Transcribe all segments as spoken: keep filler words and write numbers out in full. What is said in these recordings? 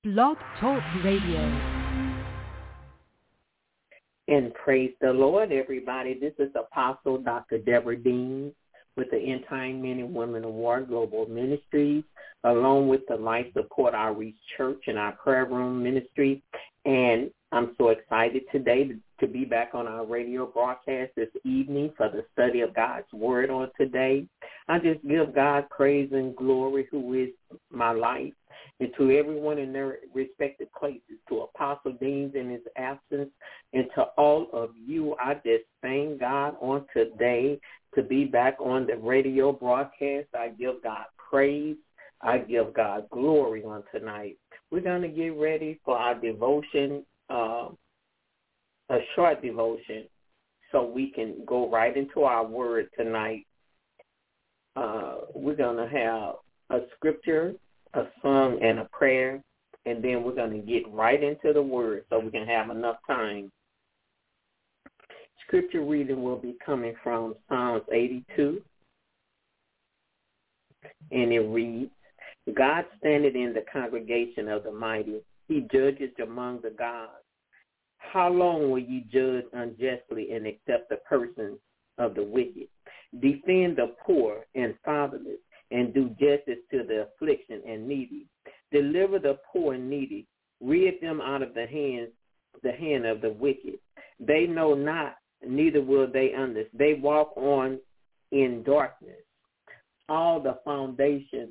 Blog Talk Radio. And praise the Lord, everybody. This is Apostle Doctor Deborah Dean with the End Time Men and Women of War Global Ministries, along with the Life Support Outreach Church and our prayer room ministry. And I'm so excited today to, to be back on our radio broadcast this evening for the study of God's Word on today. I just give God praise and glory, who is my life, and to everyone in their respective places, to Apostle Deans in his absence, and to all of you. I just thank God on today to be back on the radio broadcast. I give God praise. I give God glory on tonight. We're going to get ready for our devotion, uh, a short devotion, so we can go right into our word tonight. Uh, we're going to have a scripture, a song, and a prayer, and then we're going to get right into the word so we can have enough time. Scripture reading will be coming from Psalms eighty-two, and it reads, God standeth in the congregation of the mighty. He judges among the gods. How long will ye judge unjustly and accept the persons of the wicked? Defend the poor and fatherless, and do justice to the affliction and needy. Deliver the poor and needy. Rid them out of the hands, the hand of the wicked. They know not, neither will they understand. They walk on in darkness. All the foundations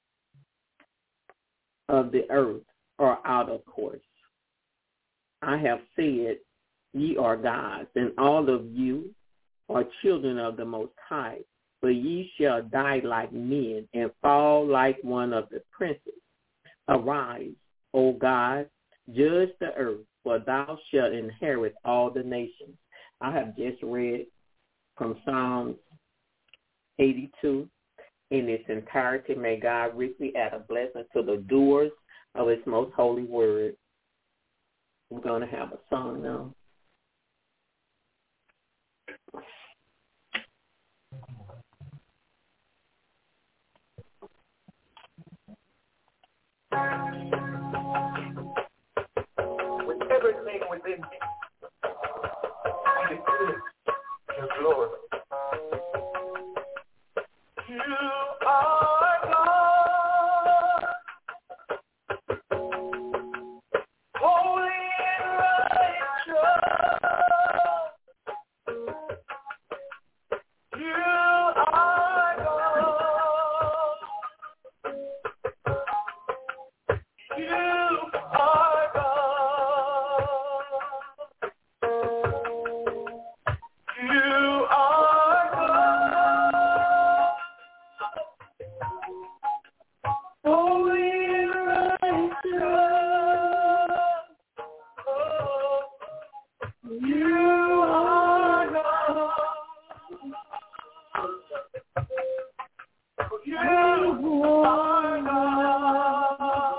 of the earth are out of course. I have said, ye are gods, and all of you are children of the Most High. But ye shall die like men and fall like one of the princes. Arise, O God, judge the earth, for thou shalt inherit all the nations. I have just read from Psalms eighty-two in its entirety. May God richly add a blessing to the doers of his most holy word. We're going to have a song now. With everything within me, I declare your glory. You are God, holy and righteous. You are God. You are God. You are God. Holy and righteous. Oh, you are God. You are God.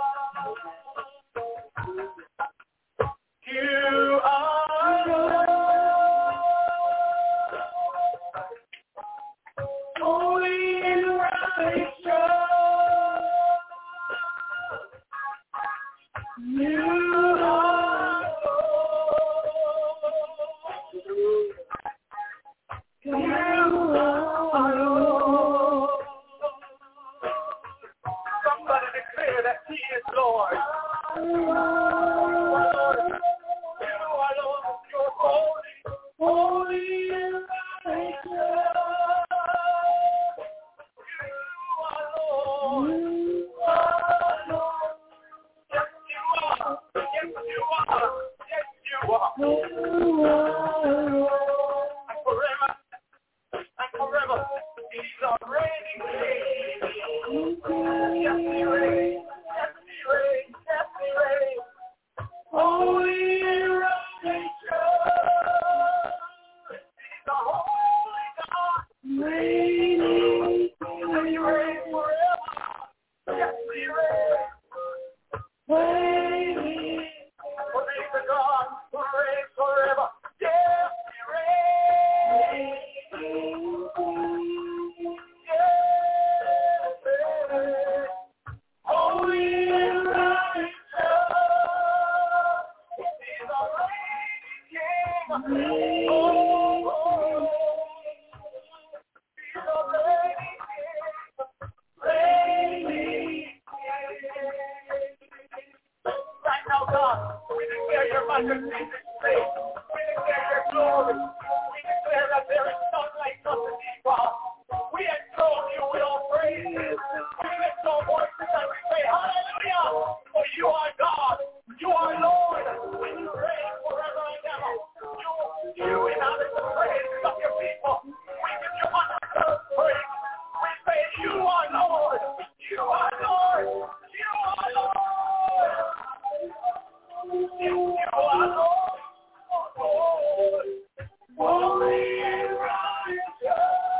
You are God. Holy and righteous. You are God. You are Lord. Somebody declare that he is Lord. You are Lord. You are Lord. You're holy, holy and righteous. You are Lord. You are Lord. Yes, you are. Yes, you are. Yes, you are. You are Lord. And forever, and forever, he's a reigning king. Yes, he reigns. Yes, he reigns. Yes, he reigns. Holy and righteous. He's a holy God. Reigning. And he reigns forever. Yes, he reigns. Reigning. For he's a God who reigns forever. Yes. Right now, God, we declare your majesty in this place. We declare your glory. We declare that there is none like unto thee, God. We exalt you with all praise. We lift our voices and we say, hallelujah, for you are God. You are Lord, and you reign forever and ever. You, you inhabit the praises of your people. We give you honor, praise. We say, you are Lord. You are Lord. You are Lord. You are Lord. Lord. Holy and righteous.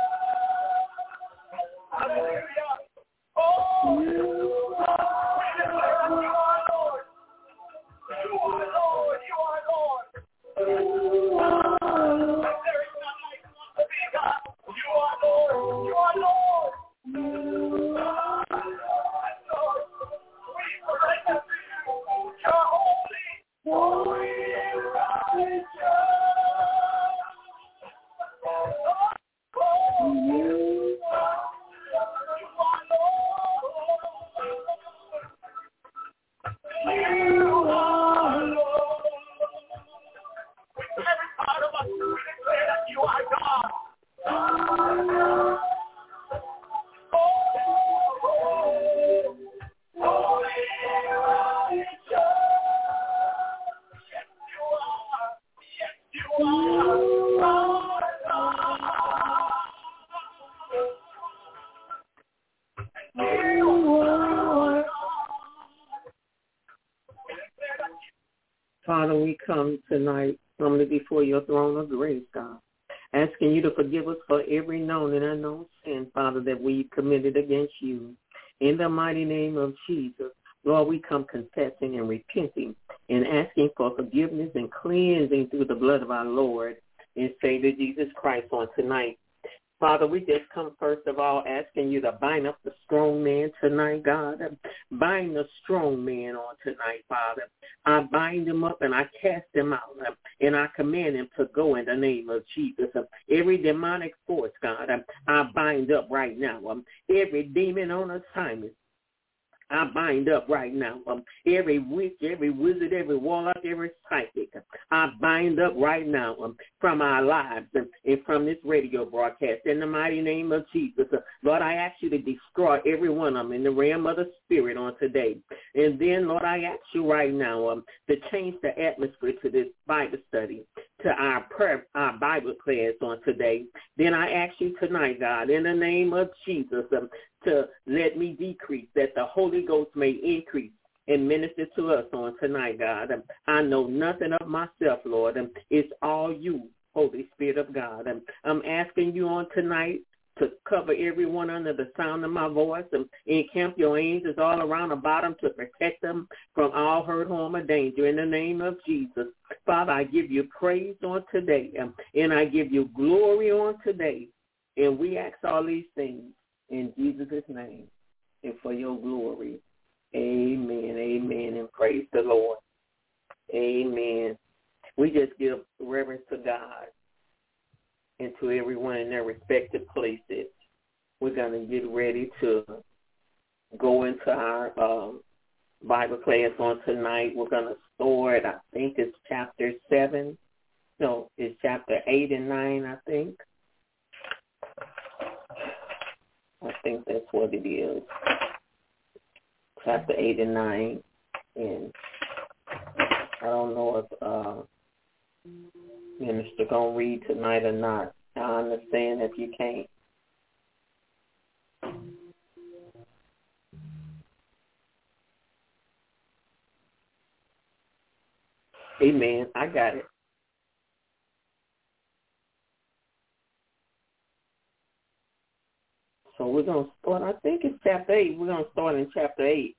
Hallelujah. Oh, you are. We declare that you are Lord. You are Lord. You are Lord. You are Lord. There is none like unto thee, God. You are Lord. You are Lord. You are Lord. We surrender to you. You're holy. Holy and righteous. Oh, you are. You are Lord. You are Lord. With every part of us, we declare that you are God. Oh, holy and righteous. Yes, you are. Yes, you are. Our God. You are. Father, we come tonight, humbly before your throne of grace, God, asking you to forgive us for every known and unknown sin, Father, that we committed against you. In the mighty name of Jesus, Lord, we come confessing and repenting and asking for forgiveness and cleansing through the blood of our Lord and Savior Jesus Christ on tonight. Father, we just come first of all asking you to bind up the strong man tonight, God. Bind the strong man on tonight, Father. I bind him up and I cast him out, and I command him to go in the name of Jesus. Every demonic force, God, I bind up right now. Every demon on assignment, I bind up right now. Um, every witch, every wizard, every warlock, every psychic, I bind up right now um, from our lives and, and from this radio broadcast. In the mighty name of Jesus, uh, Lord, I ask you to destroy every one of them in the realm of the spirit on today. And then, Lord, I ask you right now um, to change the atmosphere to this Bible study, to our prayer, our Bible class on today. Then I ask you tonight, God, in the name of Jesus, um, to let me decrease, that the Holy Ghost may increase and minister to us on tonight, God. Um, I know nothing of myself, Lord. Um, it's all you, Holy Spirit of God. Um, I'm asking you on tonight to cover everyone under the sound of my voice and encamp your angels all around about them to protect them from all hurt, harm, or danger in the name of Jesus. Father, I give you praise on today, um, and I give you glory on today. And we ask all these things in Jesus' name and for your glory. Amen, amen, and praise the Lord. Amen. We just give reverence to God and to everyone in their respective places. We're going to get ready to go into our um, Bible class on tonight. We're going to start, I think it's chapter seven. No, it's chapter eight and nine, I think. I think that's what it is. Chapter eight and nine. And I don't know if uh, Minister going to read tonight or not. I understand if you can't. Amen. I got it. So we're going to start, I think it's chapter eight. We're going to start in chapter eight.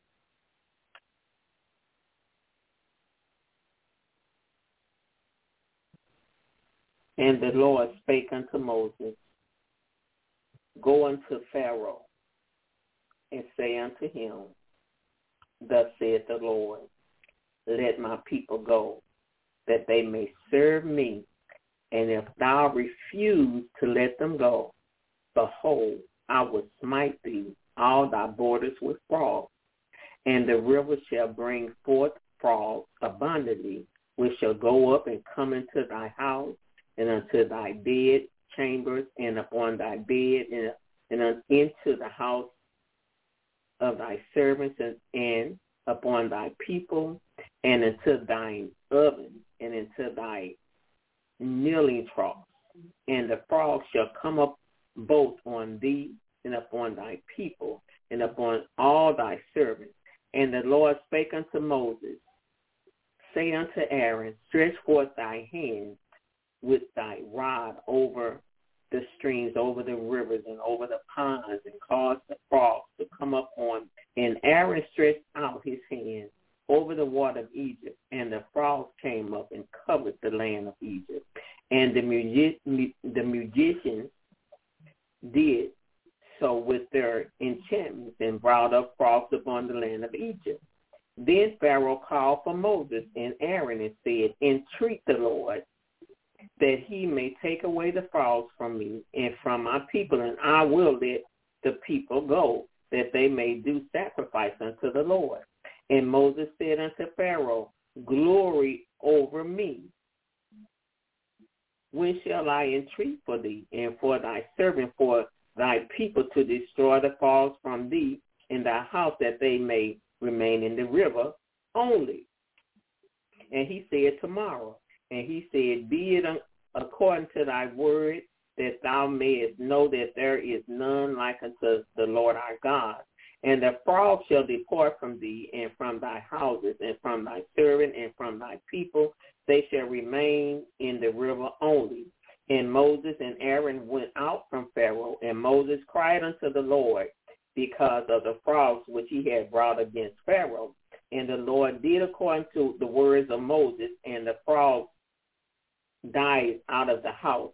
And the Lord spake unto Moses, go unto Pharaoh, and say unto him, thus saith the Lord, let my people go, that they may serve me And if thou refuse to let them go, behold, I will smite thee, all thy borders with frogs. And the river shall bring forth frogs abundantly, which shall go up and come into thy house, and unto thy bed chambers, and upon thy bed, and, and into the house of thy servants, and, and upon thy people, and into thine oven, and into thy kneeling troughs. And the frogs shall come up both on thee and upon thy people, and upon all thy servants. And the Lord spake unto Moses, say unto Aaron, stretch forth thy hand with thy rod over the streams, over the rivers, and over the ponds, and cause the frogs to come up on. And Aaron stretched out his hand over the water of Egypt, and the frogs came up and covered the land of Egypt. And the, magi- the magicians did so with their enchantments, and brought up frogs upon the land of Egypt. Then Pharaoh called for Moses and Aaron and said, entreat the Lord that he may take away the frogs from me and from my people, and I will let the people go, that they may do sacrifice unto the Lord. And Moses said unto Pharaoh, glory over me. When shall I entreat for thee and for thy servant, for thy people, to destroy the frogs from thee in thy house, that they may remain in the river only? And he said, tomorrow. And he said, be it according to thy word, that thou mayest know that there is none like unto the Lord our God. And the frogs shall depart from thee, and from thy houses, and from thy servant, and from thy people. They shall remain in the river only. And Moses and Aaron went out from Pharaoh, and Moses cried unto the Lord because of the frogs which he had brought against Pharaoh. And the Lord did according to the words of Moses, and the frogs died out of the house,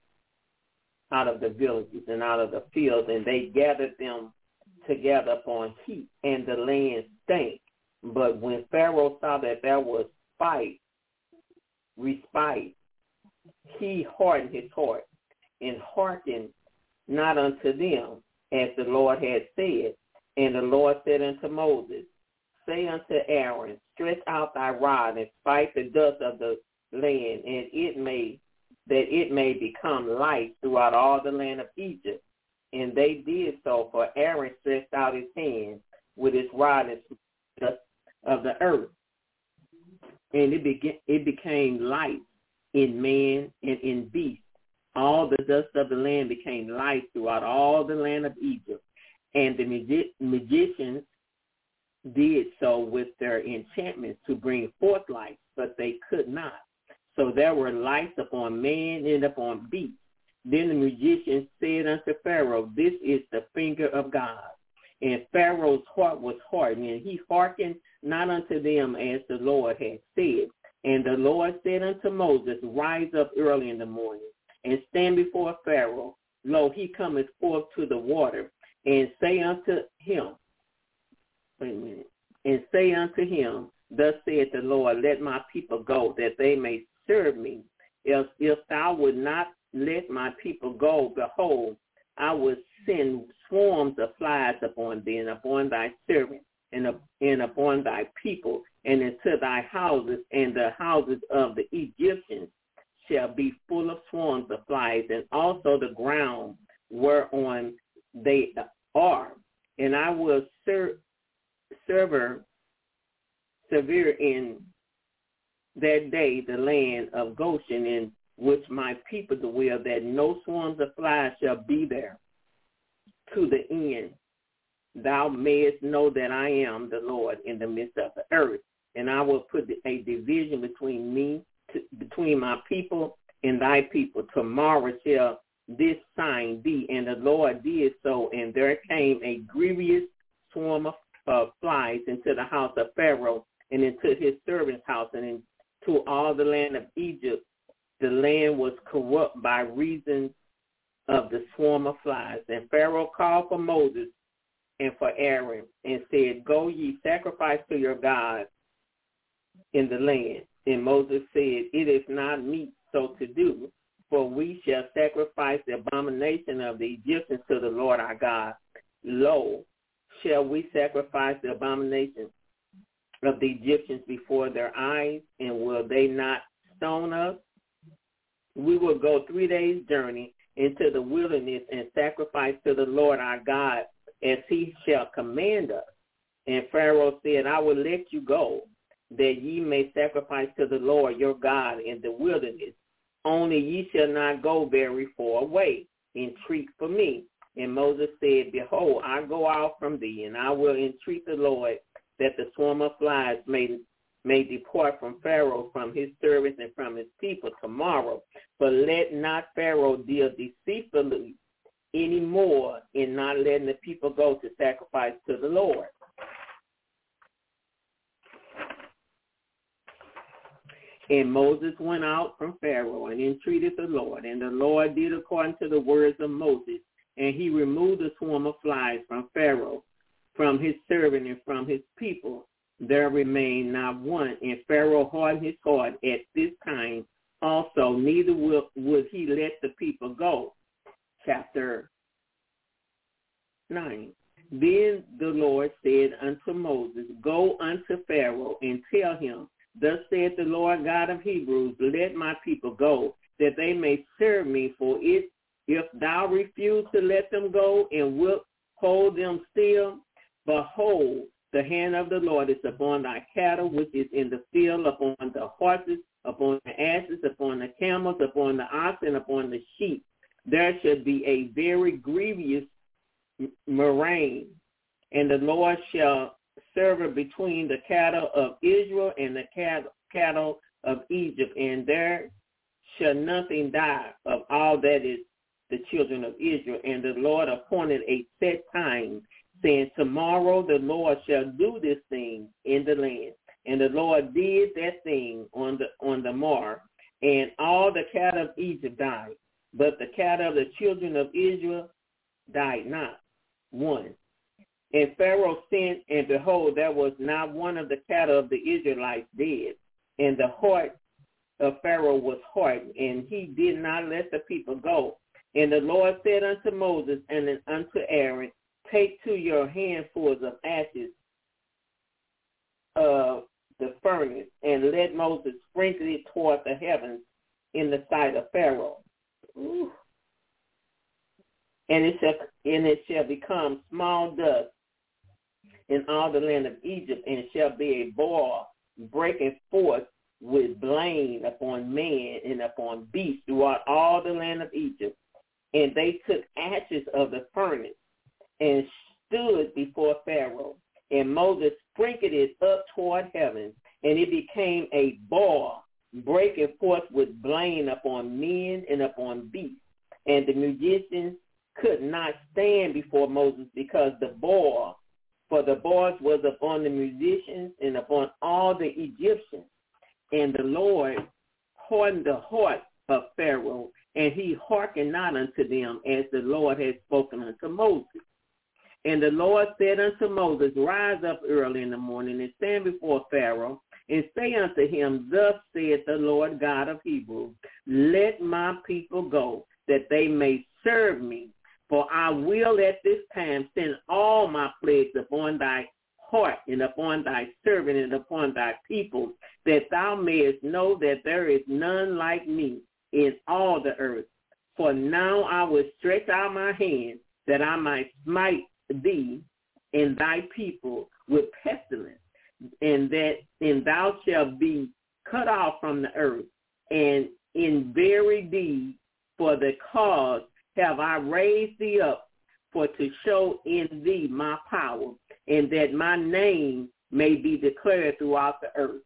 out of the villages, and out of the fields, and they gathered them together upon heap, and the land stank. But when Pharaoh saw that there was fight, respite, he hardened his heart, and hearkened not unto them, as the Lord had said. And the Lord said unto Moses, say unto Aaron, stretch out thy rod, and smite the dust of the land, and it may that it may become light throughout all the land of Egypt. And they did so, for Aaron stretched out his hand with his rod and smote the dust of the earth, and it began it became light in man and in beast. All the dust of the land became light throughout all the land of Egypt. And the magi- magicians did so with their enchantments to bring forth light, but they could not. So there were lights upon man and upon beast. Then the magicians said unto Pharaoh, this is the finger of God. And Pharaoh's heart was hardened, and he hearkened not unto them as the Lord had said. And the Lord said unto Moses, rise up early in the morning, and stand before Pharaoh. Lo, he cometh forth to the water, and say unto him, wait a minute, and say unto him, thus saith the Lord, let my people go, that they may serve me. If, if thou would not let my people go, behold, I will send swarms of flies upon thee, and upon thy servants, and, and upon thy people, and into thy houses, and the houses of the Egyptians shall be full of swarms of flies, and also the ground whereon they are. And I will ser- sever, sever in that day the land of Goshen, in which my people dwell, that no swarms of flies shall be there, to the end thou mayest know that I am the Lord in the midst of the earth. And I will put a division between me, to, between my people and thy people. Tomorrow shall this sign be. And the Lord did so, and there came a grievous swarm of uh, flies into the house of Pharaoh, and into his servant's house, and into all the land of Egypt. The land was corrupt by reason of the swarm of flies. And Pharaoh called for Moses and for Aaron, and said, go ye sacrifice to your God in the land. And Moses said, it is not meet so to do. for we shall sacrifice the abomination of the Egyptians to the Lord our God. Lo, shall we sacrifice the abomination of the Egyptians before their eyes, and will they not stone us? We will go three days' journey into the wilderness and sacrifice to the Lord our God as he shall command us. And Pharaoh said, I will let you go, that ye may sacrifice to the Lord your God in the wilderness. Only ye shall not go very far away. Entreat for me. And Moses said, Behold, I go out from thee, and I will entreat the Lord that the swarm of flies may, may depart from Pharaoh, from his servants, and from his people tomorrow. But let not Pharaoh deal deceitfully any more in not letting the people go to sacrifice to the Lord. And Moses went out from Pharaoh and entreated the Lord, and the Lord did according to the words of Moses, and he removed the swarm of flies from Pharaoh, from his servant, and from his people. There remained not one, and Pharaoh hardened his heart at this time also, neither will, would he let the people go. Chapter nine. Then the Lord said unto Moses, Go unto Pharaoh and tell him, Thus saith the Lord God of Hebrews, Let my people go, that they may serve me. For if, if thou refuse to let them go and wilt hold them still, behold, the hand of the Lord is upon thy cattle, which is in the field, upon the horses, upon the asses, upon the camels, upon the oxen, upon the sheep. There should be a very grievous murrain, and the Lord shall sever between the cattle of Israel and the cattle, cattle of Egypt, and there shall nothing die of all that is the children of Israel. And the Lord appointed a set time, saying, Tomorrow the Lord shall do this thing in the land. And the Lord did that thing on the on the morrow, and all the cattle of Egypt died, but the cattle of the children of Israel died not one. And Pharaoh sent, and behold, there was not one of the cattle of the Israelites dead. And the heart of Pharaoh was hardened, and he did not let the people go. And the Lord said unto Moses and unto Aaron, Take to your handfuls of ashes of the furnace, and let Moses sprinkle it toward the heavens in the sight of Pharaoh. Ooh. And it shall and it shall become small dust in all the land of Egypt, and it shall be a boil breaking forth with blame upon man and upon beast throughout all the land of Egypt. And they took ashes of the furnace and stood before Pharaoh. And Moses sprinkled it up toward heaven, and it became a boil breaking forth with blame upon men and upon beasts. And the musicians could not stand before Moses because the boil, for the boils was upon the musicians and upon all the Egyptians. And the Lord hardened the heart of Pharaoh, and he hearkened not unto them as the Lord had spoken unto Moses. And the Lord said unto Moses, Rise up early in the morning and stand before Pharaoh, and say unto him, Thus saith the Lord God of Hebrews, Let my people go, that they may serve me. For I will at this time send all my plagues upon thy heart and upon thy servant and upon thy people, that thou mayest know that there is none like me in all the earth. For now I will stretch out my hand, that I might smite thee and thy people with pestilence, and that and thou shalt be cut off from the earth. And in very deed, for the cause have I raised thee up, for to show in thee my power, and that my name may be declared throughout the earth.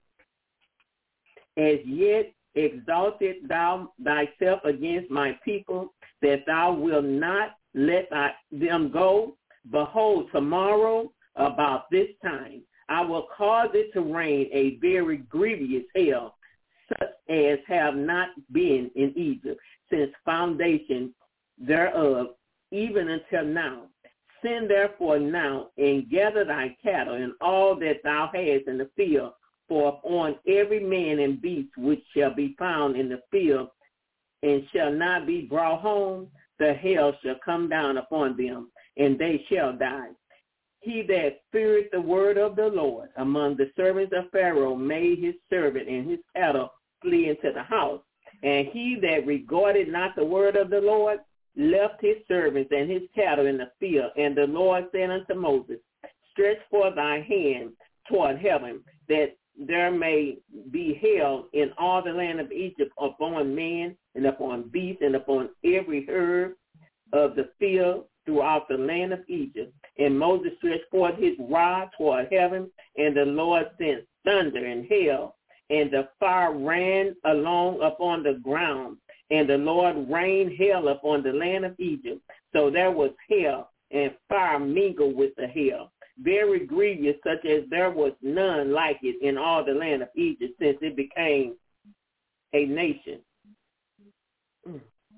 As yet exalted thou thyself against my people, that thou wilt not let thy, them go. Behold, tomorrow about this time I will cause it to rain a very grievous hail, such as have not been in Egypt since foundation thereof, even until now. Send therefore now and gather thy cattle and all that thou hast in the field, for upon every man and beast which shall be found in the field, and shall not be brought home, the hail shall come down upon them, and they shall die. He that feareth the word of the Lord among the servants of Pharaoh made his servant and his cattle flee into the house. And he that regarded not the word of the Lord left his servants and his cattle in the field. And the Lord said unto Moses, stretch forth thy hand toward heaven, that there may be hail in all the land of Egypt upon man and upon beast and upon every herb of the field throughout the land of Egypt. And Moses stretched forth his rod toward heaven, and the Lord sent thunder and hail, and the fire ran along upon the ground, and the Lord rained hail upon the land of Egypt. So there was hail and fire mingled with the hail, very grievous, such as there was none like it in all the land of Egypt, since it became a nation. Mm.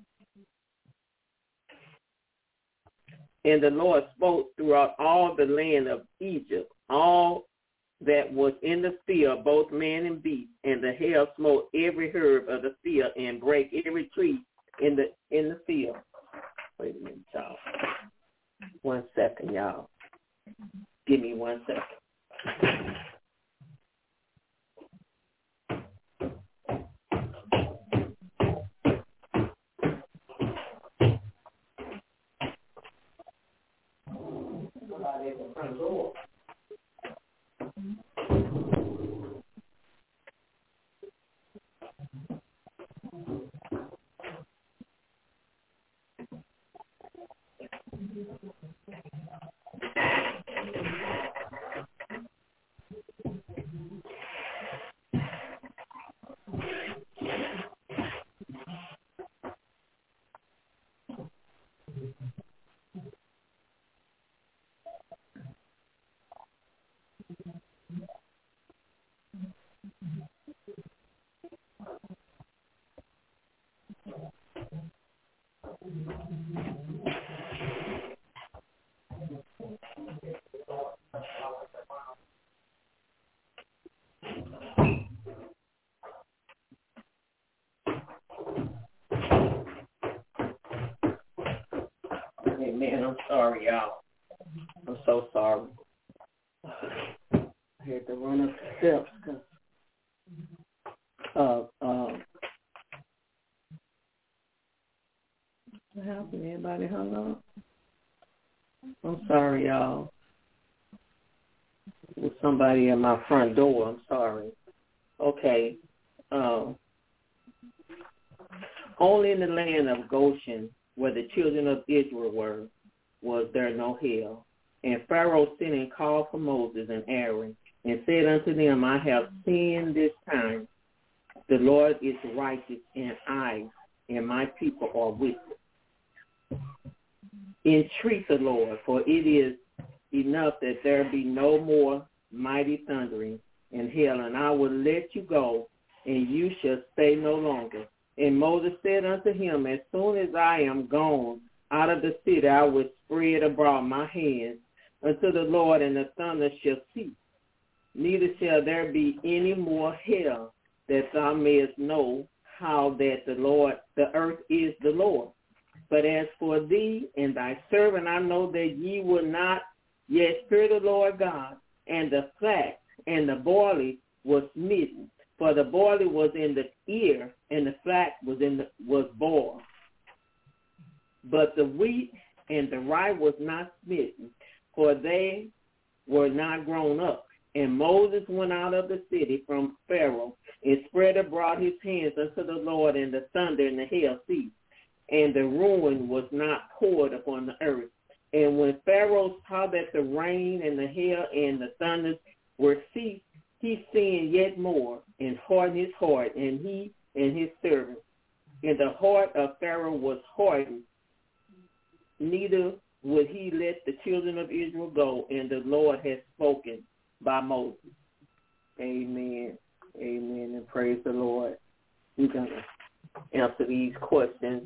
And the Lord spoke throughout all the land of Egypt, all that was in the field, both man and beast, and the hail smote every herb of the field and brake every tree in the in the field. Wait a minute, y'all. One second, y'all. Give me one second. Somebody at the front door. Hey, man, I'm sorry, y'all. I'm so sorry. I had to run up the steps because uh, uh, what happened? Everybody hung up? I'm sorry, y'all. There's somebody at my front door. I'm sorry. Okay. Uh, only in the land of Goshen, where the children of Israel were, was there no hail. And Pharaoh sent and called for Moses and Aaron, and said unto them, I have sinned this time. The Lord is righteous, and I and my people are wicked. Entreat the Lord, for it is enough that there be no more mighty thundering and hail, and I will let you go, and you shall stay no longer. And Moses said unto him, as soon as I am gone out of the city, I will spread abroad my hands unto the Lord, and the thunder shall cease. Neither shall there be any more hail, that thou mayest know how that the Lord, the earth is the Lord. But as for thee and thy servant, I know that ye will not yet fear the Lord God. And the flax and the barley was smitten, for the barley was in the ear, and the flax was in the was boiled. But the wheat and the rye was not smitten, for they were not grown up. And Moses went out of the city from Pharaoh, and spread abroad his hands unto the Lord, and the thunder and the hail ceased, and the ruin was not poured upon the earth. And when Pharaoh saw that the rain and the hail and the thunders were ceased, he sinned yet more, and hardened his heart, and he and his servants. And the heart of Pharaoh was hardened, neither would he let the children of Israel go, and the Lord has spoken by Moses. Amen. Amen. And praise the Lord. We're going to answer these questions.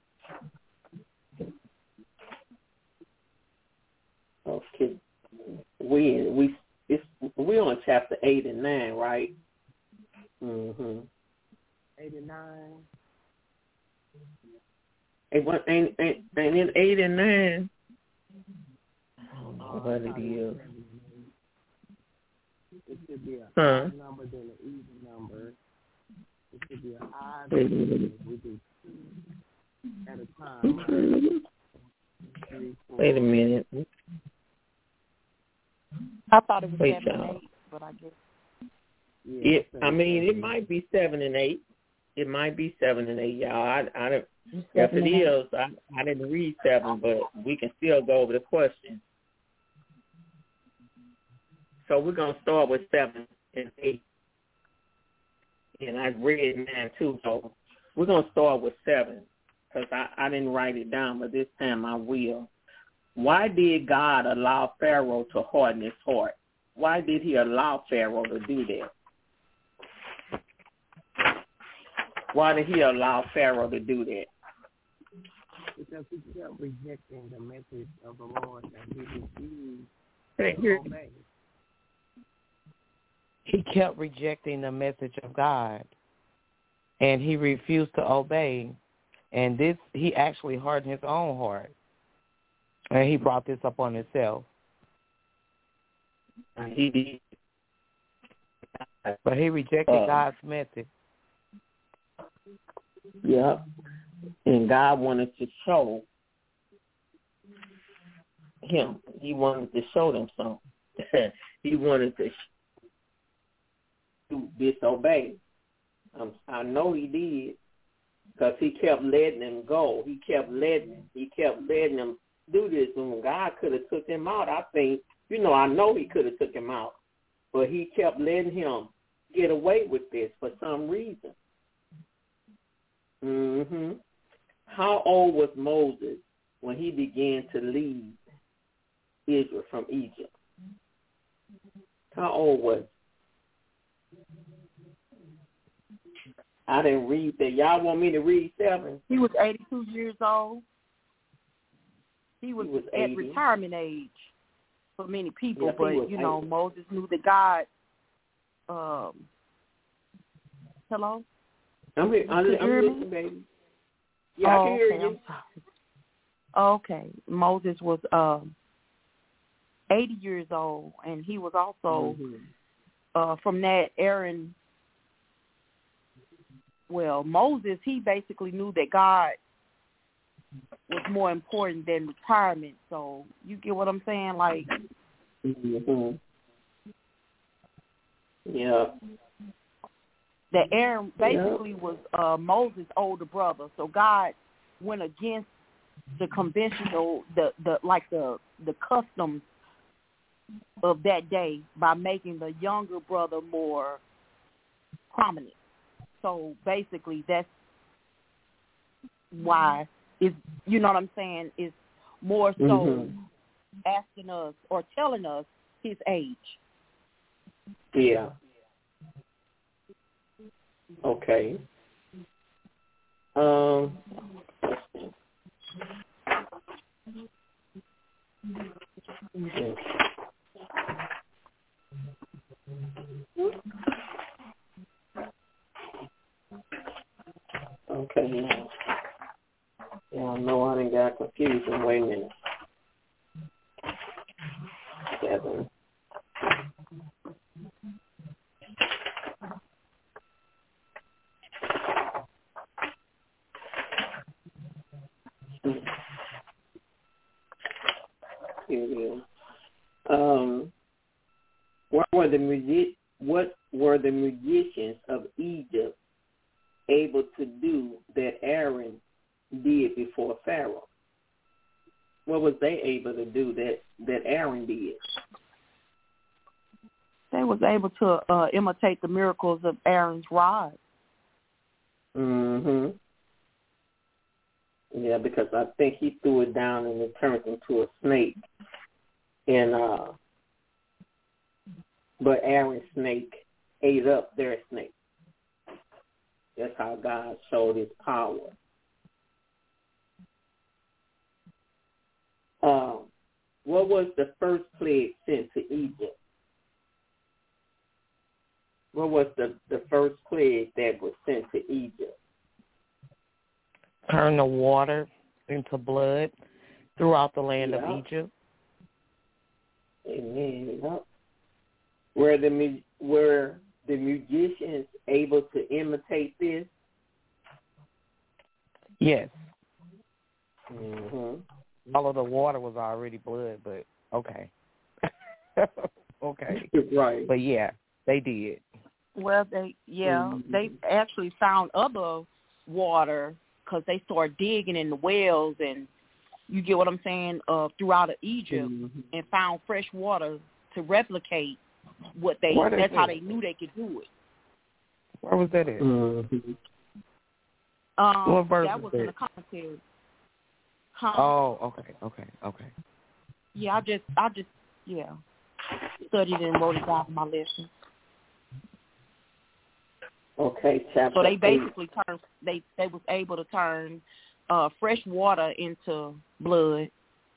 Okay. We we it's we're on chapter eight and nine, right? Mhm. Eight and nine. It was, and, and, and in eight and nine, I don't know what it is. It should be a huh? odd number than an even number. It should be an odd Wait a number. minute. We do two at a time. Like three, four. Wait a minute. I thought it was Wait, seven y'all. and eight, but I guess. Yeah, It, I mean, it might be seven and eight. It might be seven and eight, y'all. I, I don't. If it is, I, I didn't read seven, but we can still go over the question. So we're gonna start with seven and eight, and I read nine too. So we're gonna start with seven because I, I didn't write it down, but this time I will. Why did God allow Pharaoh to harden his heart? Why did he allow Pharaoh to do that? Why did he allow Pharaoh to do that? Because he kept rejecting the message of the Lord that he refused Hey, to here. obey. He kept rejecting the message of God, and he refused to obey. And this, he actually hardened his own heart, and he brought this upon himself. He did. But he rejected Uh, God's message. Yeah. And God wanted to show him. He wanted to show them something. He wanted to, to disobey. Um, I know he did because he kept letting him go. He kept letting he kept letting him do this. When God could have took him out, I think, you know, I know he could have took him out, but he kept letting him get away with this for some reason. Mm-hmm. How old was Moses when he began to lead Israel from Egypt? How old was he? I didn't read that. Y'all want me to read seven? He was eighty-two years old. He was, He was at eighty. retirement age for many people, Yes, he but, was you know, eighty. Moses knew that God, um, hello? I'm here. I'm, Can you I'm hear me? listening, baby. Yeah, oh, I can hear okay, you. I'm sorry. Okay. Moses was um, eighty years old, and he was also Mm-hmm. uh, from that Aaron. Well, Moses, he basically knew that God was more important than retirement. So you get what I'm saying? Like, Mm-hmm. Yeah. that Aaron basically yeah. was uh, Moses' older brother. So God went against the conventional, the, the like the the customs of that day by making the younger brother more prominent. So basically, that's why is you know what I'm saying? Is more so Mm-hmm. asking us or telling us his age. Yeah. Okay. Um. Okay. Okay. Now. Yeah, I know I done got confused. Wait a minute. Seven. Here it is. Um, what were the music? What were the musicians of Egypt able to do that Aaron did before Pharaoh? What was they able to do that, that Aaron did? They was able to uh, imitate the miracles of Aaron's rod. Mm-hmm. Yeah, because I think he threw it down and it turned into a snake. And uh, but Aaron's snake ate up their snake. That's how God showed his power. Um, what was the first plague sent to Egypt? What was the, the first plague that was sent to Egypt? turn the water into blood throughout the land yeah. of Egypt. Amen. Yep. Were the were the musicians able to imitate this? Yes. Mm-hmm. All of the water was already blood, but okay. okay. Right. But yeah, they did. Well, they yeah, mm-hmm. they actually found other water because they started digging in the wells, and you get what I'm saying, uh, throughout of Egypt, mm-hmm. and found fresh water to replicate what they. Where that's they how at? they knew they could do it. Where was that at? Mm-hmm. Um, What verse that is was that? in the commentary. Huh? Oh, okay, okay, okay. Yeah, I just, I just, yeah, studied and wrote it down in my lesson. Okay, chapter So they eight. basically turned, they they was able to turn uh, fresh water into blood.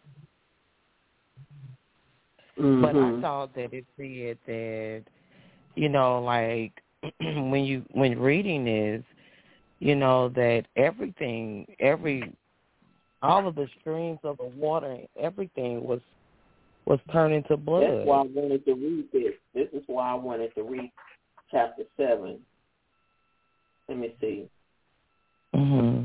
Mm-hmm. But I thought that it said that, you know, like when you when reading this, you know, that everything, every, all of the streams of the water, everything was was turned into blood. That's why I wanted to read this. This is why I wanted to read chapter seven. Let me see. Mm-hmm.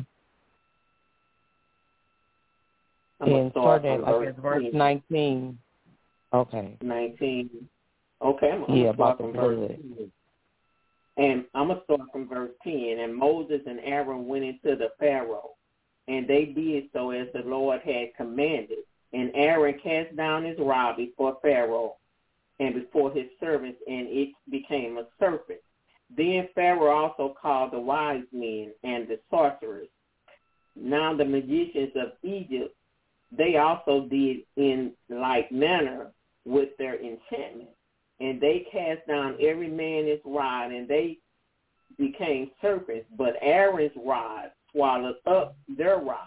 I'm going to And start starting from at, I verse guess, verse nineteen. Okay. nineteen. Okay, I'm, I'm Yeah, going to start about the from verse blood. ten. And I'm going to start from verse ten. And Moses and Aaron went into the Pharaoh, and they did so as the Lord had commanded. And Aaron cast down his rod before Pharaoh and before his servants, and it became a serpent. Then Pharaoh also called the wise men and the sorcerers. Now the magicians of Egypt, they also did in like manner with their enchantment. And they cast down every man his rod, and they became serpents. But Aaron's rod swallowed up their rod.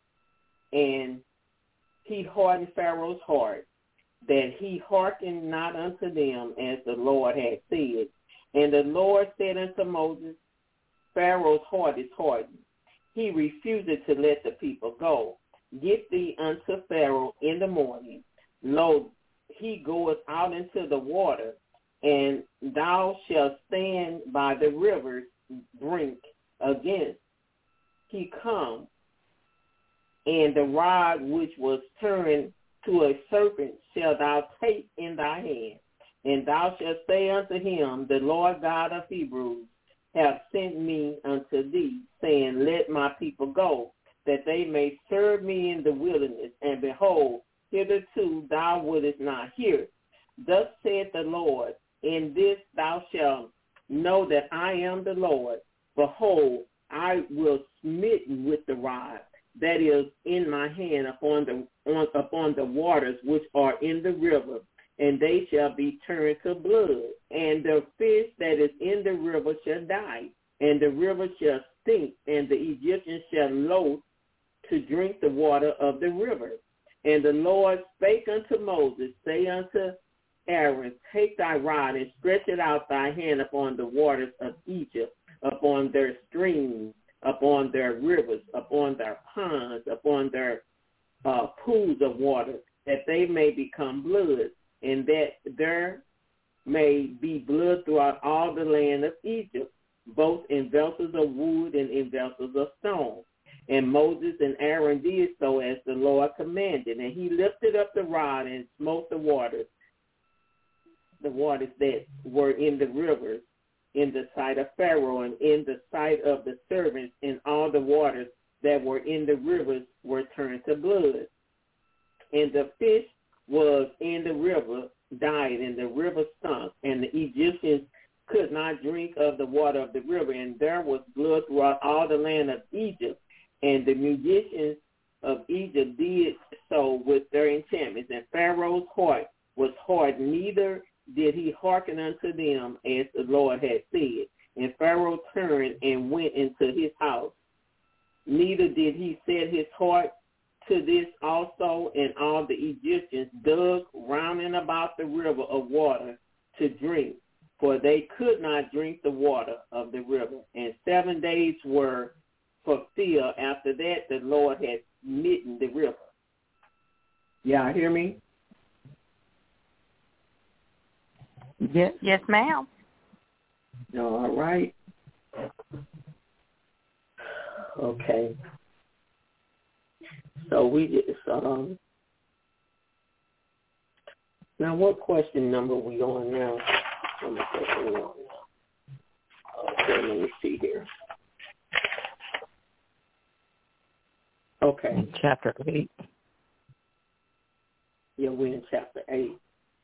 And he hardened Pharaoh's heart, that he hearkened not unto them as the Lord had said. And the Lord said unto Moses, Pharaoh's heart is hardened. He refused to let the people go. Get thee unto Pharaoh in the morning. Lo, he goeth out into the water, and thou shalt stand by the river's brink against he come. And the rod which was turned to a serpent shalt thou take in thy hand. And thou shalt say unto him, the Lord God of Hebrews hath sent me unto thee, saying, let my people go, that they may serve me in the wilderness. And behold, hitherto thou wouldest not hear. Thus saith the Lord, in this thou shalt know that I am the Lord. Behold, I will smitten with the rod that is in my hand upon the on, upon the waters which are in the river, and they shall be turned to blood. And the fish that is in the river shall die, and the river shall stink, and the Egyptians shall loathe to drink the water of the river. And the Lord spake unto Moses, say unto Aaron, take thy rod and stretch it out thy hand upon the waters of Egypt, upon their streams, upon their rivers, upon their ponds, upon their uh, pools of water, that they may become blood, and that there may be blood throughout all the land of Egypt, both in vessels of wood and in vessels of stone. And Moses and Aaron did so as the Lord commanded, and he lifted up the rod and smote the waters, the waters that were in the rivers, in the sight of Pharaoh and in the sight of the servants, and all the waters that were in the rivers were turned to blood. And the fish was in the river died, and the river stunk, and the Egyptians could not drink of the water of the river, and there was blood throughout all the land of Egypt. And the magicians of Egypt did so with their enchantments, and Pharaoh's heart was hard, neither did he hearken unto them as the Lord had said. And Pharaoh turned and went into his house. Neither did he set his heart to this also, and all the Egyptians dug round and about the river of water to drink, for they could not drink the water of the river. And seven days were fulfilled. After that, the Lord had smitten the river. Y'all hear me? Yes. Yes, ma'am. All right. Okay. So we just, um, now what question number we on now? Let me see what we on now. Okay, let me see here. Okay. Chapter eight. Yeah, we're in chapter eight.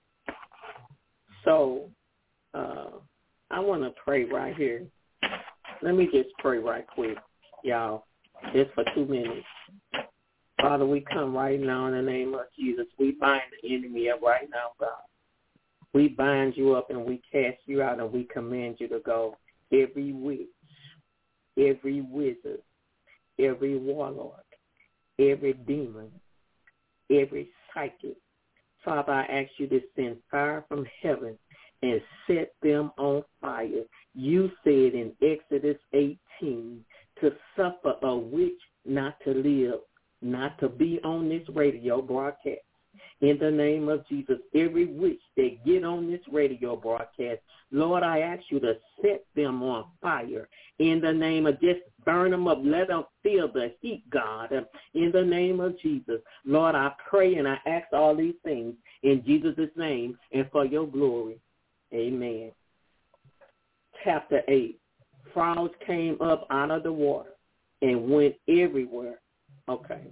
So uh, I want to pray right here. Let me just pray right quick, y'all, just for two minutes. Father, we come right now in the name of Jesus. We bind the enemy up right now, God. We bind you up and we cast you out and we command you to go. Every witch, every wizard, every warlock, every demon, every psychic. Father, I ask you to send fire from heaven and set them on fire. You said in Exodus eighteen to suffer a witch not to live, not to be on this radio broadcast. In the name of Jesus, every witch that get on this radio broadcast, Lord, I ask you to set them on fire. In the name of, just burn them up. Let them feel the heat, God. In the name of Jesus, Lord, I pray and I ask all these things in Jesus' name and for your glory. Amen. Chapter eight. Frogs came up out of the water and went everywhere. Okay.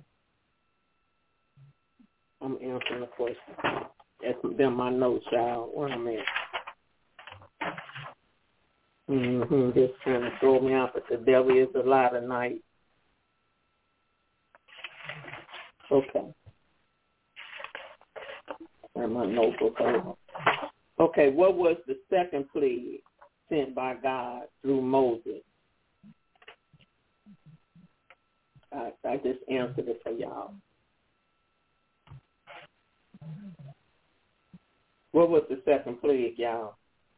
I'm answering the question. That's been my notes, y'all. Where am I at? Mm-hmm. Just trying to throw me out, but the devil is a lie tonight. Okay. And my notebook over. Okay, what was the second plague sent by God through Moses? I, I just answered it for y'all. What was the second plague, y'all?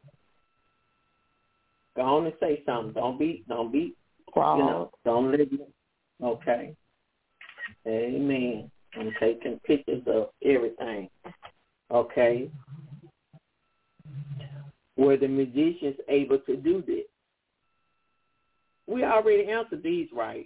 Go on and say something. Don't be, don't be, you know, don't let me. Okay. Amen. I'm taking pictures of everything. Okay. Were the magicians able to do this? We already answered these right.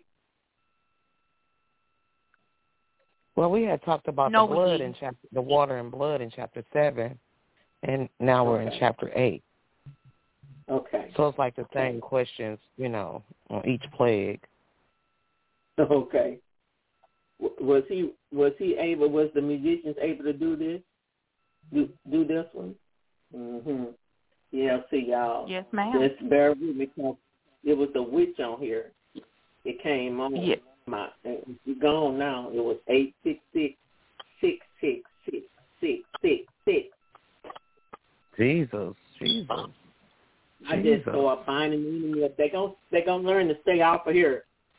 Well, we had talked about no, the blood in chapter, the water and blood in chapter seven, and now we're okay. in chapter eight. Okay. So it's like the same questions, you know, on each plague. Okay. Was he was he able? Was the musicians able to do this? Do do this one? Mhm. Yeah. See y'all. Yes, ma'am. Just bear with me because it was a witch on here. It came on. Yes. My, it's gone now. It was eight six six six six six six six six. Jesus, Jesus. I Jesus. just start finding the enemy up. They gon' they gonna learn to stay off of here.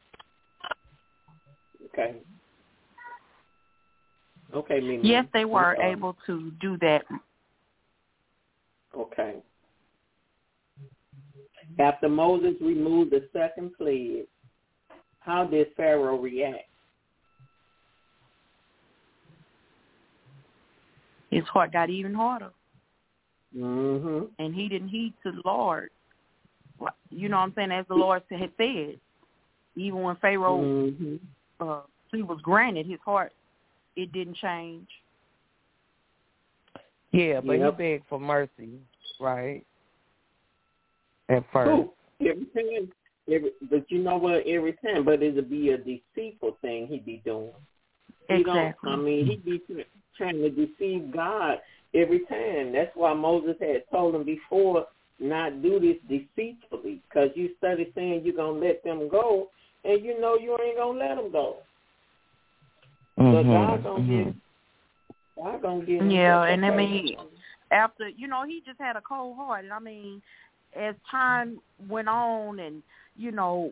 Okay. Okay, Mimi. Yes, they were um, able to do that. Okay. After Moses removed the second plague, how did Pharaoh react? His heart got even harder. Mm-hmm. And he didn't heed to the Lord. You know what I'm saying? As the Lord had said, even when Pharaoh, mm-hmm. uh, he was granted his heart, it didn't change. Yeah, but yep. he begged for mercy, right? At first. Ooh, every time, every, but you know what? Every time, but it'd be a deceitful thing he'd be doing. He Exactly. Don't, I mean, he'd be trying to deceive God every time. That's why Moses had told him before, not do this deceitfully, because you started saying you're going to let them go, and you know you ain't going to let them go. Mm-hmm, but God going to mm-hmm. get God going to get him. Yeah, and I mean, after, you know, he just had a cold heart. And I mean, as time went on and, you know,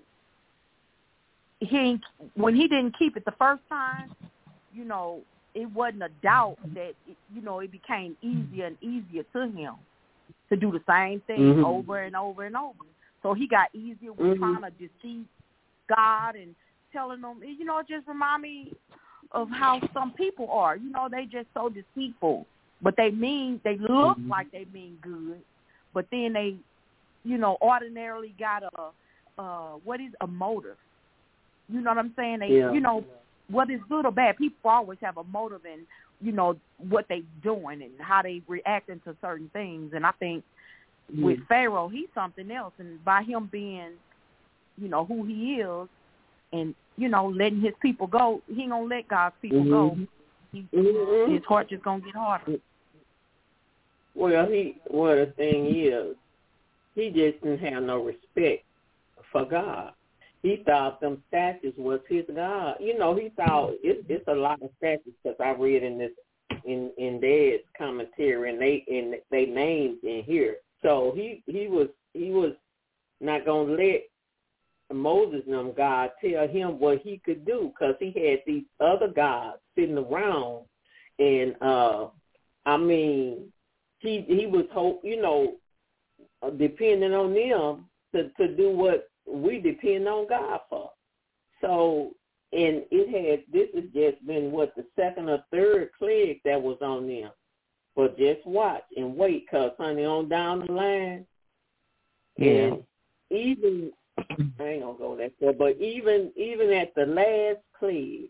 he when he didn't keep it the first time, you know, it wasn't a doubt that, it, you know, it became easier and easier to him to do the same thing mm-hmm. over and over and over. So he got easier with mm-hmm. trying to deceive God and telling them, you know, it just remind me of how some people are. You know, they just so deceitful, but they mean, they look mm-hmm. like they mean good, but then they, you know, ordinarily got a, uh, what is a motive? You know what I'm saying? They, yeah. you know, whether it's good or bad, people always have a motive in, you know, what they doing and how they reacting to certain things. And I think mm-hmm. with Pharaoh, he's something else. And by him being, you know, who he is and, you know, letting his people go, he ain't going to let God's people mm-hmm. go. He, mm-hmm. His heart just going to get harder. Well, he, well, the thing is, he just didn't have no respect for God. He thought them statues was his God. You know, he thought it, it's a lot of statues because I read in this in in Dad's commentary and they in they names in here. So he he was he was not gonna let Moses and them God tell him what he could do because he had these other gods sitting around, and uh, I mean he he was hope you know depending on them to to do what we depend on God for. So, and it had, this has just been, what, the second or third plague that was on them. But just watch and wait, because, honey, on down the line, yeah. and even, I ain't going to go that far, but even, even at the last plague,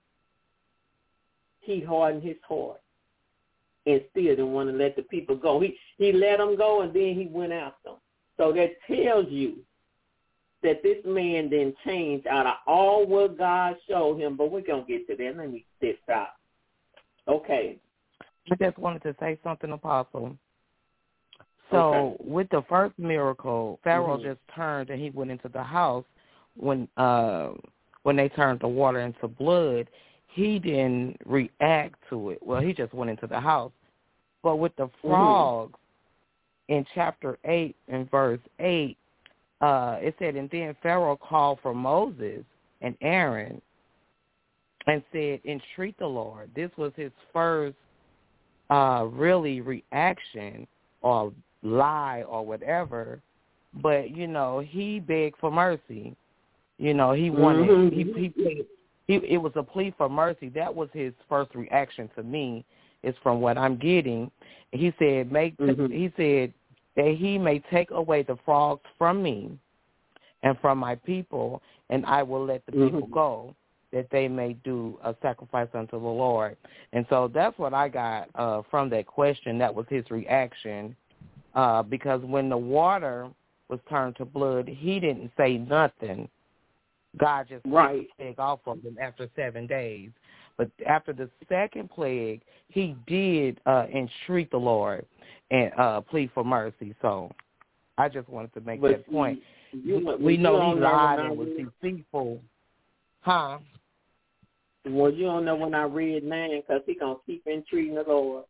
he hardened his heart and still didn't want to let the people go. He, he let them go, and then he went after them. So that tells you that this man didn't change out of all what God showed him, but we're going to get to that. Let me sit stop. Okay. I just wanted to say something, Apostle. So okay. with the first miracle, Pharaoh mm-hmm. just turned and he went into the house. When uh, when they turned the water into blood, he didn't react to it. Well, he just went into the house. But with the frogs, mm-hmm. in chapter eight and verse eight, Uh, it said, and then Pharaoh called for Moses and Aaron and said, entreat the Lord. This was his first uh, really reaction or lie or whatever. But, you know, he begged for mercy. You know, he wanted, mm-hmm. he, he, he, he, it was a plea for mercy. That was his first reaction to me, is from what I'm getting. He said, make, mm-hmm. he said, that he may take away the frogs from me and from my people, and I will let the mm-hmm. people go, that they may do a sacrifice unto the Lord. And so that's what I got uh, from that question. That was his reaction, uh, because when the water was turned to blood, he didn't say nothing. God just right. took the plague off of them after seven days. But after the second plague, he did uh, entreat the Lord and uh, plead for mercy. So I just wanted to make but that point. You, you, we know he lied and was read, deceitful. Huh? Well, you don't know when I read nine because he going to keep entreating the Lord.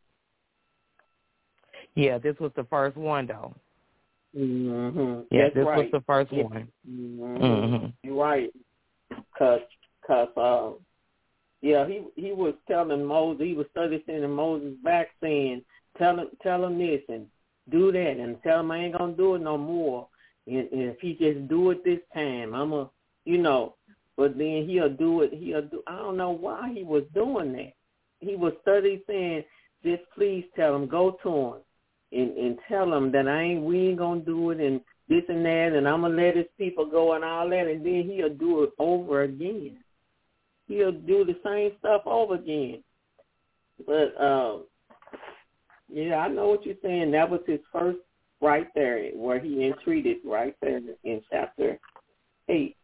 Yeah, this was the first one, though. Mm-hmm. Yeah, That's this right. was the first yeah. one. Mm-hmm. Mm-hmm. You're right. Because, cause, uh, yeah, he he was telling Moses, he was studying sending Moses back saying, tell him, tell him this and do that and tell him I ain't going to do it no more. And, and if he just do it this time, I'm a, you know, but then he'll do it. He'll do, I don't know why he was doing that. He was studying saying, just please tell him, go to him and, and tell him that I ain't, we ain't going to do it and this and that and I'm going to let his people go and all that. And then he'll do it over again. He'll do the same stuff over again. But, uh, yeah, I know what you're saying. That was his first right there where he entreated right there in chapter eight.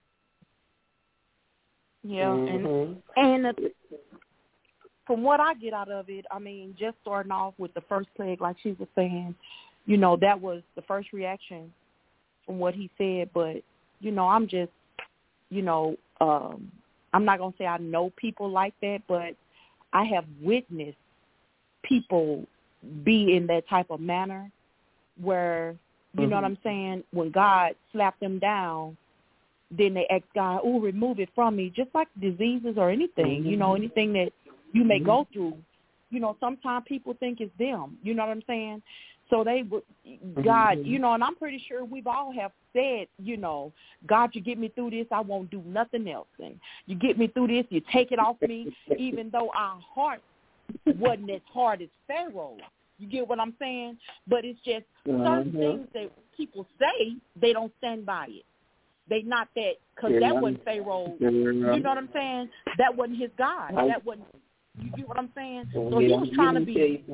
Yeah, mm-hmm. and and uh, from what I get out of it, I mean, just starting off with the first plague, like she was saying, you know, that was the first reaction from what he said. But, you know, I'm just, you know, um, I'm not going to say I know people like that, but I have witnessed people be in that type of manner where, you mm-hmm. know what I'm saying, when God slapped them down, then they ask God, oh, remove it from me, just like diseases or anything, mm-hmm. you know, anything that you may mm-hmm. go through. You know, sometimes people think it's them, you know what I'm saying? So they would, God, you know, and I'm pretty sure we've all have said, you know, God, you get me through this, I won't do nothing else. And you get me through this, you take it off me, even though our heart wasn't as hard as Pharaoh. You get what I'm saying? But it's just certain mm-hmm. things that people say, they don't stand by it. They not that, because yeah. that wasn't Pharaoh. Yeah. You know what I'm saying? That wasn't his God. That wasn't, you get what I'm saying? So yeah. he was trying to be...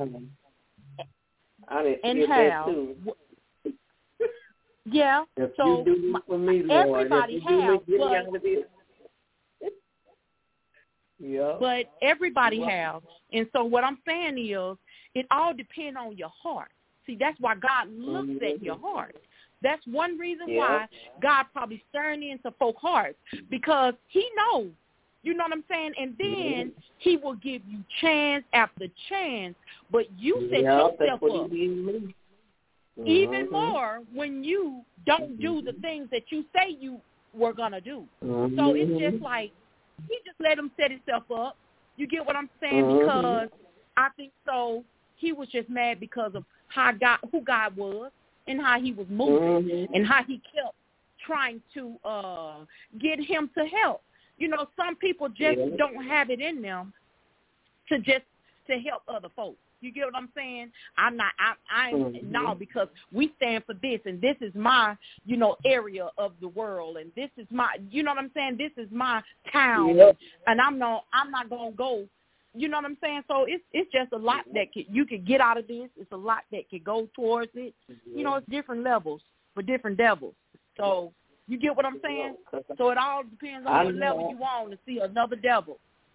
I didn't and how? That too. Yeah. If so you do this for me, Lord, everybody if you have, do this, but, this. yeah. but everybody well, have. And so what I'm saying is, it all depends on your heart. See, that's why God looks mm-hmm. at your heart. That's one reason yeah. why God probably stirring into folks' hearts, because he knows. You know what I'm saying? And then he will give you chance after chance, but you set yeah, yourself up mm-hmm. even more when you don't do the things that you say you were going to do. Mm-hmm. So it's just like he just let him set himself up. You get what I'm saying? Mm-hmm. Because I think so he was just mad because of how God, who God was and how he was moving mm-hmm. and how he kept trying to uh, get him to help. You know, some people just yeah. don't have it in them to just to help other folks. You get what I'm saying? I'm not, I, I'm mm-hmm. no, because we stand for this, and this is my, you know, area of the world, and this is my, you know what I'm saying? This is my town, yep. and I'm not, I'm not gonna go. You know what I'm saying? So it's it's just a lot that could, you could get out of this. It's a lot that could go towards it. Mm-hmm. You know, it's different levels for different devils. So. You get what I'm saying? So it all depends on what level you on to see another devil.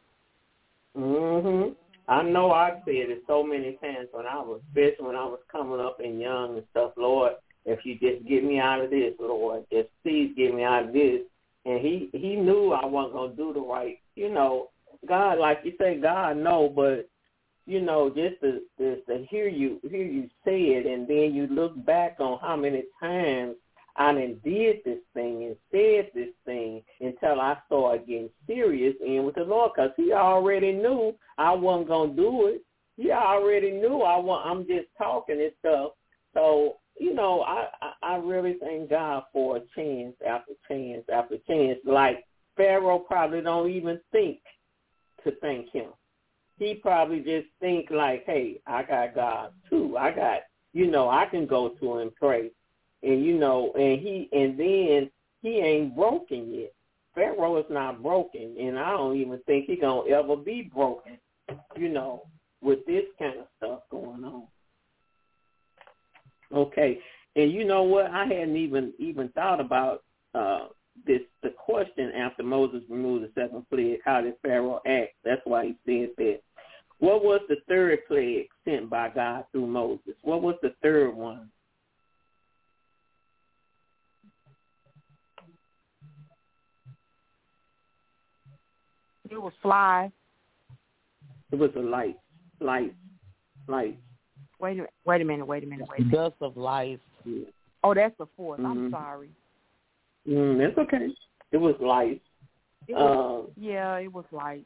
Mhm. I know I said it so many times when I was, especially when I was coming up and young and stuff. Lord, if you just get me out of this, Lord, just please get me out of this. And he he knew I wasn't gonna do the right. You know, God, like you say, God know, but you know, just to just to hear you hear you say it, and then you look back on how many times I done did this thing and said this thing until I started getting serious in with the Lord, because he already knew I wasn't going to do it. He already knew I want, I'm just talking and stuff. So, you know, I, I, I really thank God for a chance after chance after chance. Like Pharaoh probably don't even think to thank him. He probably just think like, hey, I got God too. I got, you know, I can go to him and pray. And, you know, and he, and then he ain't broken yet. Pharaoh is not broken, and I don't even think he going to ever be broken, you know, with this kind of stuff going on. Okay. And you know what? I hadn't even, even thought about uh, this, the question after Moses removed the second plague, how did Pharaoh act? That's why he said that. What was the third plague sent by God through Moses? What was the third one? It was fly. It was a light, light, light. Wait a minute, wait a minute, wait a minute, wait a minute. Dust of life. Yeah. Oh, that's the fourth. Mm-hmm. I'm sorry. Mm, that's okay. It was light. It was, um, yeah, it was light.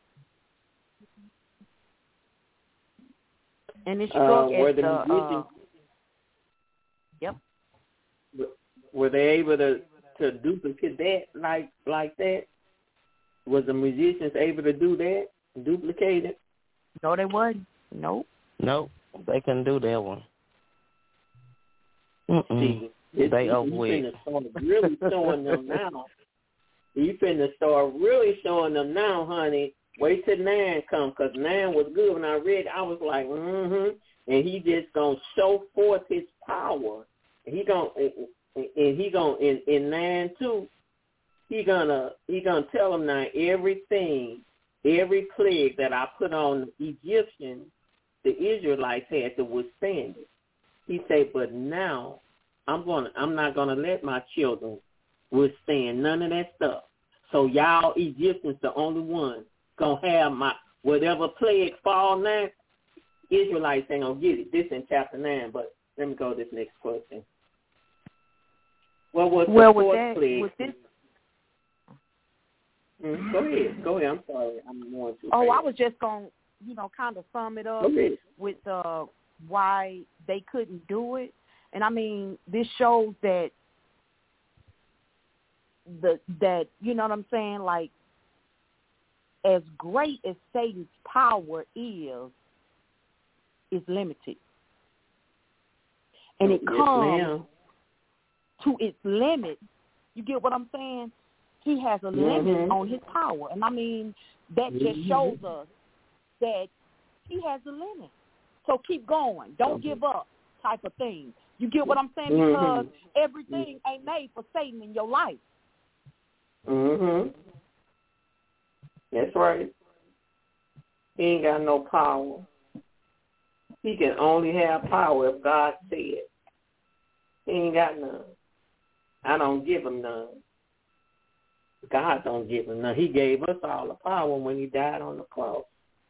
And it struck uh, at the, the uh, yep. Were they able to, to duplicate that like like that? Was the musicians able to do that, duplicate it? No, they wasn't. Nope. Nope, they couldn't do that one. Mm-mm. See, this, they you finna start really showing them now. You finna start really showing them now, honey. Wait till Nan come, because Nan was good. When I read, I was like, mm-hmm. And he just gonna show forth his power. He gonna, and he gonna in in Nan too. He gonna he gonna tell them now everything, every plague that I put on the Egyptians, the Israelites had to withstand it. He said, but now I'm gonna I'm not gonna let my children withstand none of that stuff. So y'all Egyptians the only ones gonna have my whatever plague fall now. Israelites ain't gonna get it. This in chapter nine, but let me go to this next question. What was well, the fourth that, plague? With this, Mm-hmm. Go ahead. Go ahead. I'm sorry. I'm more too Oh, bad. I was just going to, you know, kind of sum it up with uh, why they couldn't do it. And I mean, this shows that the that you know what I'm saying, like, as great as Satan's power is, is limited. And it Yes, comes ma'am. to its limit. You get what I'm saying? He has a limit Mm-hmm. on his power. And I mean, that just Mm-hmm. shows us that he has a limit. So keep going. Don't give up, type of thing. You get what I'm saying? Because Mm-hmm. everything ain't made for Satan in your life. Mm-hmm. That's right. He ain't got no power. He can only have power if God said. He ain't got none. I don't give him none. God don't give him none. He gave us all the power when he died on the cross.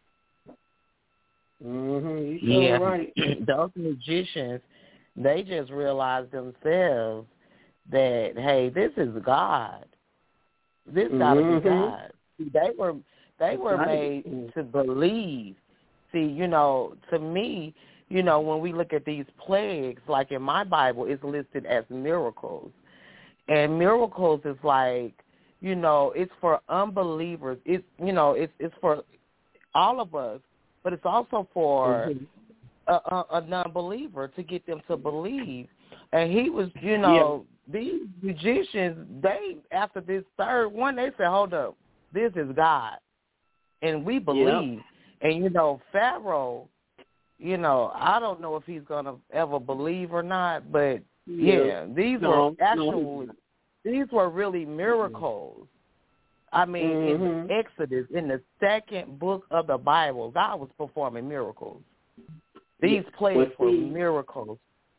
Mm-hmm. You sure Yeah, right. those magicians, they just realized themselves that, hey, this is God. This got to Mm-hmm. be God. See, they were they were Right. made to believe. See, you know, to me, you know, when we look at these plagues, like in my Bible, it's listed as miracles. And miracles is like, you know, it's for unbelievers. It's, you know, it's it's for all of us, but it's also for Mm-hmm. a, a, a non-believer to get them to believe. And he was, you know, yeah. these magicians, they, after this third one, they said, hold up, this is God. And we believe. Yep. And, you know, Pharaoh, you know, I don't know if he's going to ever believe or not, but, yeah, yeah these no, were actually, no. these were really miracles. I mean, mm-hmm. in the Exodus, in the second book of the Bible, God was performing miracles. These yeah. plagues well, were see, miracles.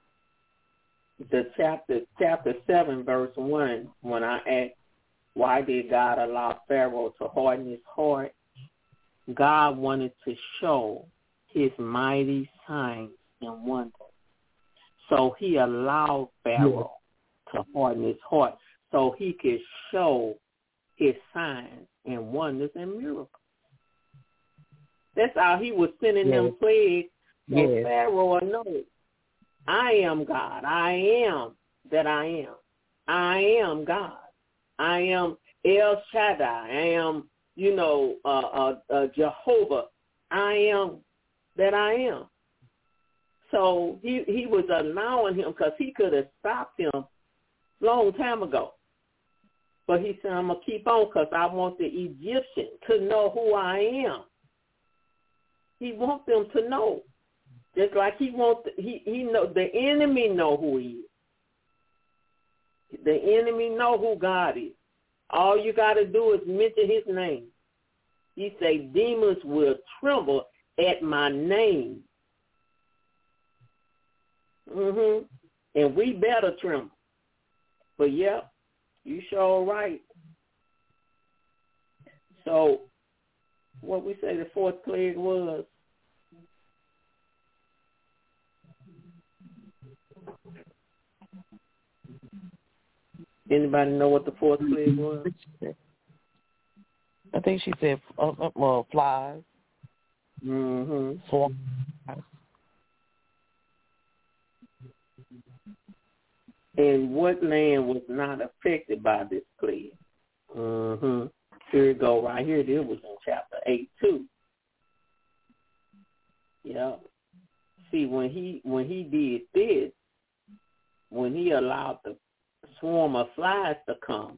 The chapter, chapter seven, verse one, when I asked, why did God allow Pharaoh to harden his heart? God wanted to show his mighty signs and wonders. So he allowed Pharaoh yeah. to harden his heart so he could show his signs and wonders and miracles. That's how he was sending yeah. them plagues. So yeah. Pharaoh knows, I am God. I am that I am. I am God. I am El Shaddai. I am, you know, uh, uh, uh, Jehovah. I am that I am. So he, he was allowing him because he could have stopped him long time ago. But he said, I'm going to keep on because I want the Egyptian to know who I am. He wants them to know. Just like he wants, he, he know, the enemy know who he is. The enemy know who God is. All you got to do is mention his name. He say, demons will tremble at my name. Mm-hmm. And we better tremble. But, yeah, you sure right. So, what we say the fourth plague was? Anybody know what the fourth plague was? I think she said, uh, uh, well, flies. Mm-hmm. Swans. And what land was not affected by this plague? Mm-hmm. Here it go right here. This was in chapter eight too. Yeah. See, when he when he did this, when he allowed the swarm of flies to come,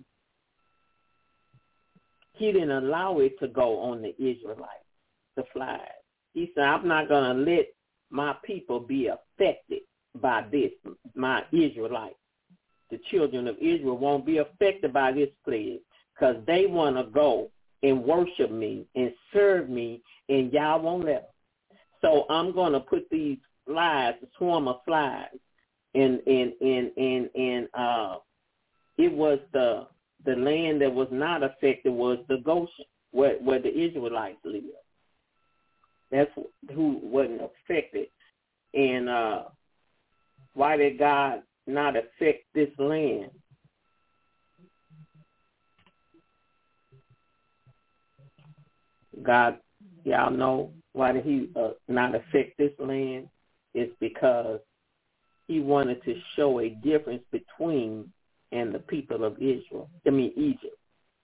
he didn't allow it to go on the Israelites, the flies. He said, I'm not going to let my people be affected by this, my Israelites. The children of Israel won't be affected by this plague because they want to go and worship me and serve me, and y'all won't let them. So I'm going to put these flies, a swarm of flies, and and and and and uh, it was the the land that was not affected was the Goshen, where where the Israelites lived. That's who wasn't affected. And uh, why did God not affect this land? God, y'all know why did he uh, not affect this land? is because he wanted to show a difference between and the people of Israel. I mean Egypt.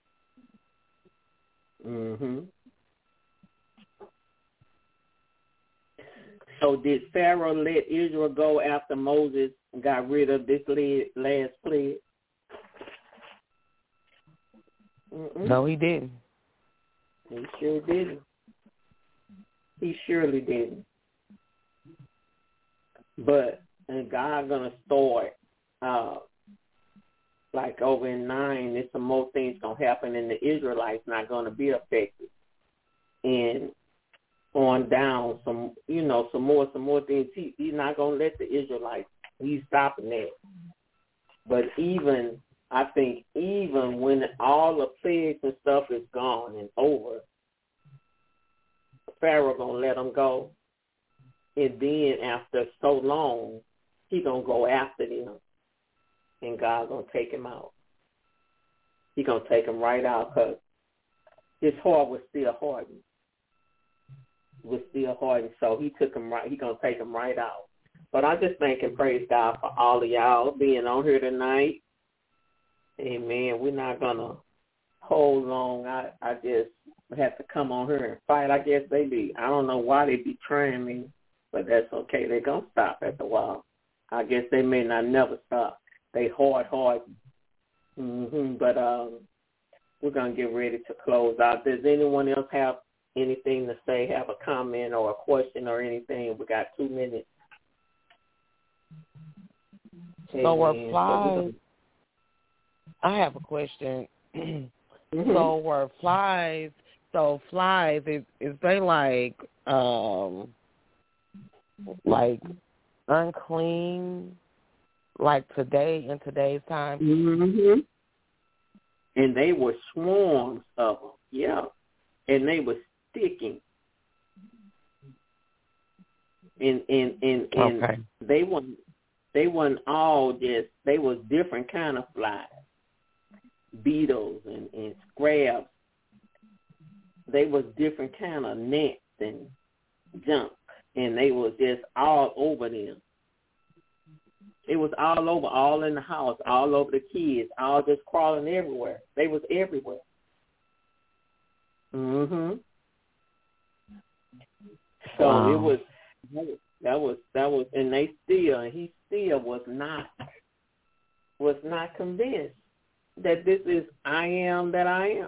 Mhm. So did Pharaoh let Israel go after Moses got rid of this last plague? Mm-mm. No, he didn't. He sure didn't. He surely didn't. But and God gonna start uh, like over in nine. There's some more things gonna happen, and the Israelites not gonna be affected. And on down, some you know, some more, some more things. He, he's not gonna let the Israelites. He's stopping that. But even I think even when all the plagues and stuff is gone and over, Pharaoh gonna let them go, and then after so long, he gonna go after them, and God gonna take him out. He gonna take him right out because his heart was still hardened. Was still hardened, so he took him right. He gonna take him right out. But I just thank and praise God for all of y'all being on here tonight. Amen. We're not gonna hold long. I I just have to come on here and fight. I guess they be. I don't know why they be trying me, but that's okay. They're gonna stop after a while. I guess they may not never stop. They hard, hard. Mm-hmm. But um, we're gonna get ready to close out. Does anyone else have anything to say? Have a comment or a question or anything? We got two minutes. So were flies? I have a question. Mm-hmm. So were flies? So flies is is they like um like unclean like today in today's time? Mm-hmm. And they were swarms of them. Yeah, and they were sticking. And and and, and Okay. they weren't they weren't all just they was different kind of flies. Beetles and, and scraps. They was different kind of nets and junk, and they was just all over them. It was all over, all in the house, all over the kids, all just crawling everywhere. They was everywhere. Mhm. So Wow. it was that was that was, and they still, and he still was not was not convinced that this is I am that I am.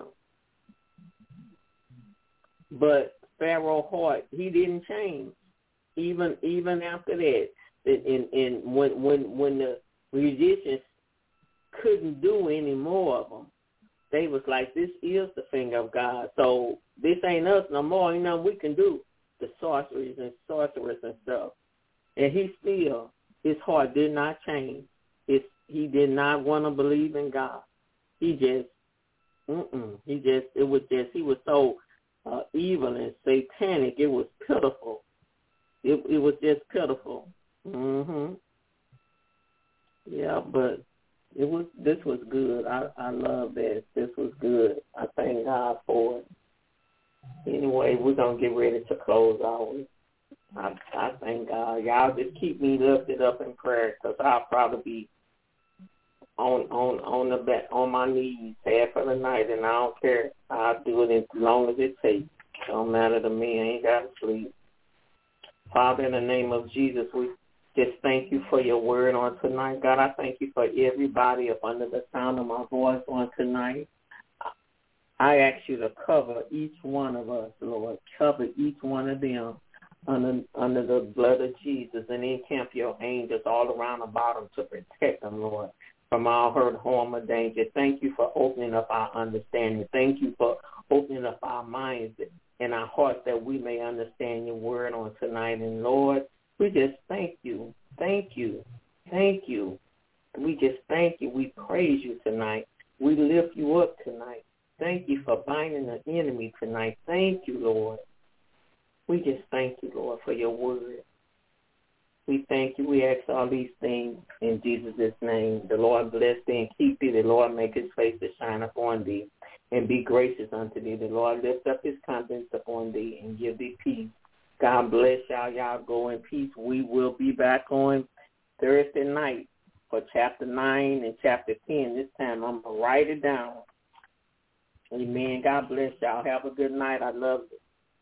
But Pharaoh's heart, he didn't change, even even after that. And, and when when when the musicians couldn't do any more of them, they was like, "This is the finger of God. So this ain't us no more. Ain't nothing we can do." The sorceries and sorcerers and stuff, and he still, his heart did not change. It's, he did not want to believe in God. He just, mm-mm. He just, it was just, he was so uh, evil and satanic. It was pitiful. It, it was just pitiful. Mhm. Yeah, but it was. This was good. I I love this. This was good. I thank God for it. Anyway, we're gonna get ready to close out. I I thank God. Y'all just keep me lifted up in prayer, because I'll probably be on on on the back on my knees half of the night, and I don't care. I'll do it as long as it takes. Don't matter to me. I ain't gotta sleep. Father, in the name of Jesus, we just thank you for your word on tonight. God, I thank you for everybody up under the sound of my voice on tonight. I ask you to cover each one of us, Lord. Cover each one of them under under the blood of Jesus, and encamp your angels all around about them to protect them, Lord, from all hurt, harm, or danger. Thank you for opening up our understanding. Thank you for opening up our minds and our hearts that we may understand your word on tonight. And, Lord, we just thank you, thank you, thank you. We just thank you. We praise you tonight. We lift you up tonight. Thank you for binding the enemy tonight. Thank you, Lord. We just thank you, Lord, for your word. We thank you. We ask all these things in Jesus' name. The Lord bless thee and keep thee. The Lord make his face to shine upon thee and be gracious unto thee. The Lord lift up his countenance upon thee and give thee peace. God bless y'all. Y'all go in peace. We will be back on Thursday night for chapter nine and chapter ten. This time I'm going to write it down. Amen. God bless y'all. Have a good night. I love you.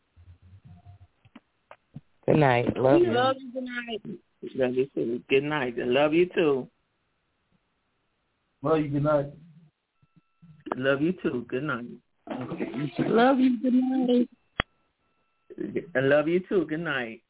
Good night. Love we you. Love you. Good night. Love you too. Good night. I love you too. Love you. Good night. Love you too. Good night. Love you. Good night. I love you too. Good night.